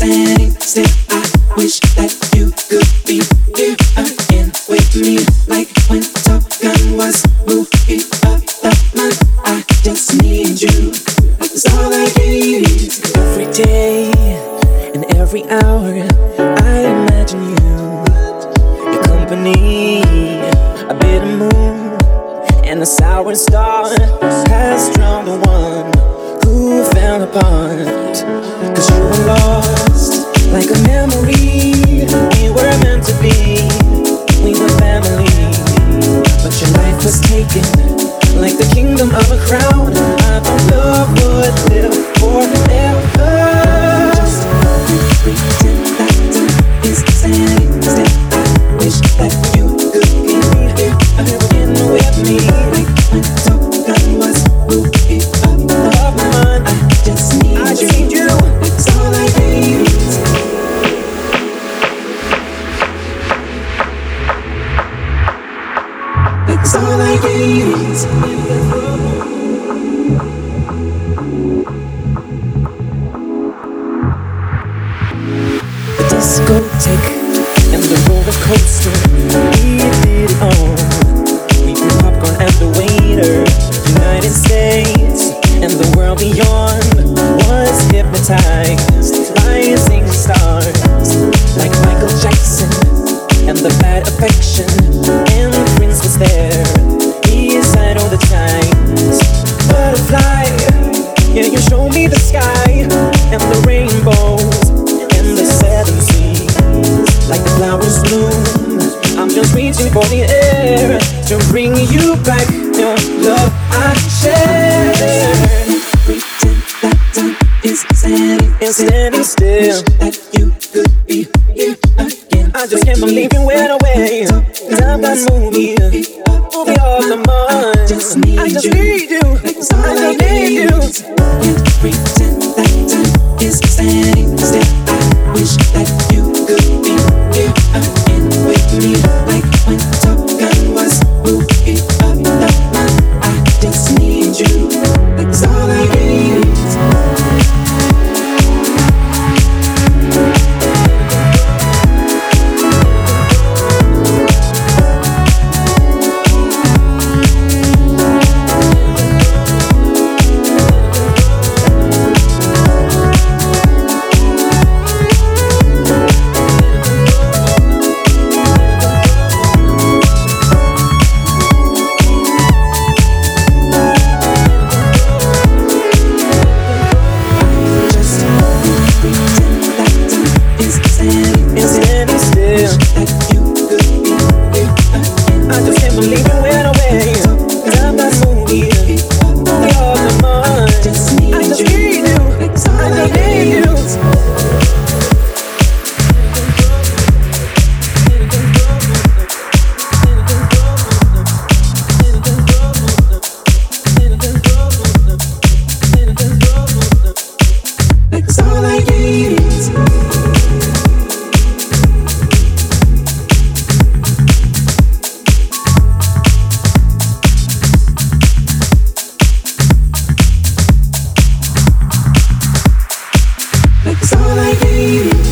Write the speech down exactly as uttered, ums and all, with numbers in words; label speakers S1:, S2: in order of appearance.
S1: standing still. I wish that you could be here again with me, like when Top Gun was moving up the line. I just need you. That's all I need. Every day and every hour, I imagine you, your company, a bit of moon, and a sour star has drowned the one who fell apart. Cause you were lost like a memory. We were meant to be, we were family, but your life was taken like the kingdom of a crown. I thought love would live forever. Just pretend that time is standing still. I wish that you could be here again with me, like when Top Gun was moving up above my mind. I just need I you. Need you. That's all I need. That's all I need. The discotheque and the roller coaster, we did it all. We threw popcorn at the waiter. United States and the world beyond was hypnotized. Rising stars like Michael Jackson and the Bad Affection, and Prince was there. He sang all the times. Butterfly, yeah, you show me the sky and the rainbows and the seven seas. Like the flowers bloom, I'm just reaching for the air to bring you back the love I shared. Pretend that time is standing, is standing still. Wish that you could be here again. I just can't believe you went away. Time got moving, moving off the mind. I just need I just you. Need you. I just need you. Can't pretend that time is standing still. I wish that you could be here again with me, like when Top Gun was moving up the line. I just need you. That's all I need. That's all I need.